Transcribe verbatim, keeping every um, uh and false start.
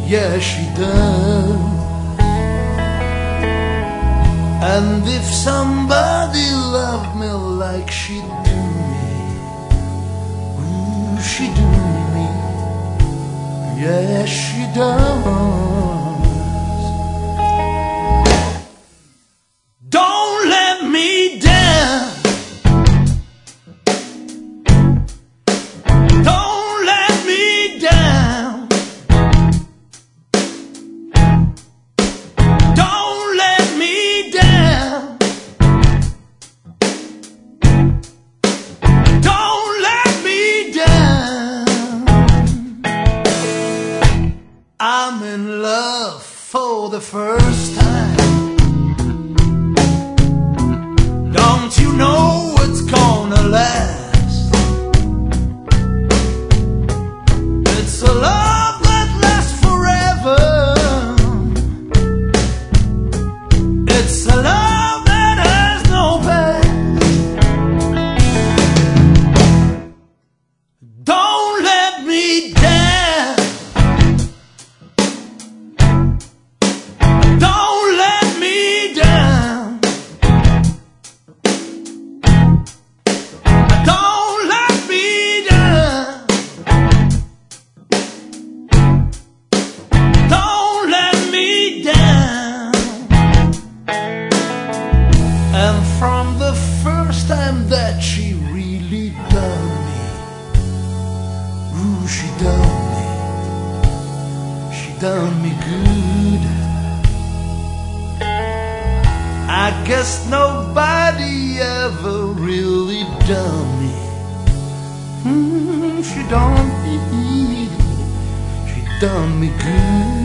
yeah, she done. And if somebody loved me like she do me, ooh, she do me, yeah, she does. Don't let me down. Don't let me down. Don't let me down. Don't let me down. I'm in love for the first time. Don't you know it's gonna last? It's a love that lasts forever. It's a love that has no past. Don't let me down. Don't let me down. Don't let me down. Don't let me down. And from the first time that she really done me, ooh, she done me, she done me good. I guess nobody ever really done me. Mm, she done me, she done me good.